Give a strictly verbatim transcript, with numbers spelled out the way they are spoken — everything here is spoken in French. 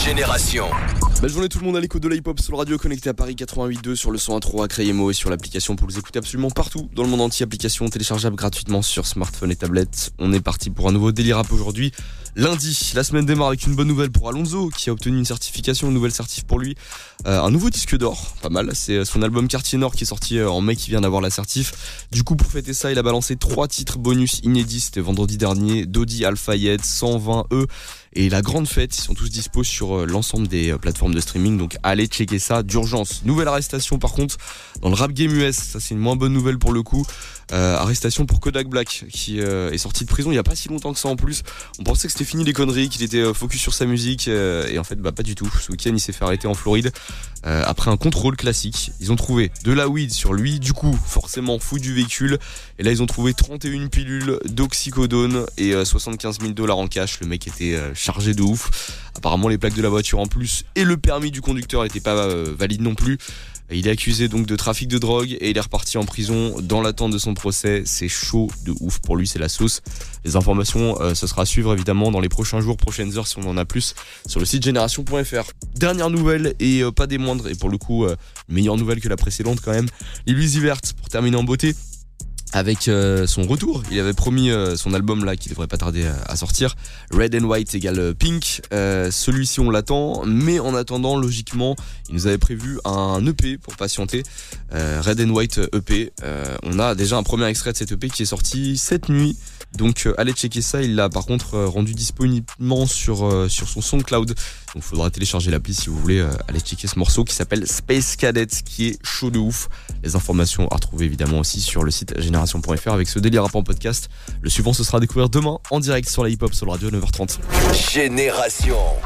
Génération. Belle journée tout le monde à l'écoute de l'hip-hop sur le radio connecté à Paris quatre-vingt-huit virgule deux sur le cent un virgule trois à Crayemo et sur l'application pour les écouter absolument partout dans le monde entier. Application téléchargeable gratuitement sur smartphone et tablette. On est parti pour un nouveau délire rap aujourd'hui. Lundi, la semaine démarre avec une bonne nouvelle pour Alonso qui a obtenu une certification, une nouvelle certif pour lui. Euh, un nouveau disque d'or, pas mal. C'est son album Quartier Nord qui est sorti en mai qui vient d'avoir la certif. Du coup, pour fêter ça, il a balancé trois titres bonus inédits. C'était vendredi dernier. Dodi, Al-Fayed, cent vingt E. Et la grande fête, ils sont tous dispos sur l'ensemble des plateformes de streaming, donc allez checker ça d'urgence. Nouvelle arrestation par contre dans le rap game U S, ça c'est une moins bonne nouvelle pour le coup. Euh, arrestation pour Kodak Black qui euh, est sorti de prison il y a pas si longtemps que ça en plus. On pensait que c'était fini les conneries, qu'il était euh, focus sur sa musique euh, et en fait bah pas du tout. Ce week-end il s'est fait arrêter en Floride euh, après un contrôle classique. Ils ont trouvé de la weed sur lui, du coup forcément fou du véhicule. Et là ils ont trouvé trente et une pilules d'oxycodone et euh, soixante-quinze mille dollars en cash. Le mec était euh, chargé de ouf. Apparemment les plaques de la voiture en plus et le permis du conducteur n'étaient pas euh, valides non plus. Il est accusé donc de trafic de drogue et il est reparti en prison dans l'attente de son procès. C'est chaud de ouf pour lui, c'est la sauce. Les informations, euh, ce sera à suivre évidemment dans les prochains jours, prochaines heures si on en a plus sur le site génération point f r. Dernière nouvelle et euh, pas des moindres et pour le coup euh, meilleure nouvelle que la précédente quand même. Lil Uzi Vert pour terminer en beauté. Avec euh, son retour, il avait promis euh, son album là qui devrait pas tarder à, à sortir, Red and White égale Pink. Euh, celui-ci on l'attend, mais en attendant logiquement, il nous avait prévu un E P pour patienter. Euh, Red and White E P. Euh, on a déjà un premier extrait de cet E P qui est sorti cette nuit. Donc euh, allez checker ça. Il l'a par contre euh, rendu disponible sur euh, sur son SoundCloud. Donc faudra télécharger l'appli si vous voulez euh, aller checker ce morceau qui s'appelle Space Cadet, qui est chaud de ouf. Les informations à retrouver évidemment aussi sur le site génération point f r avec ce délire rap en podcast. Le suivant ce sera à découvrir demain en direct sur la hip-hop sur le radio à neuf heures trente. Génération.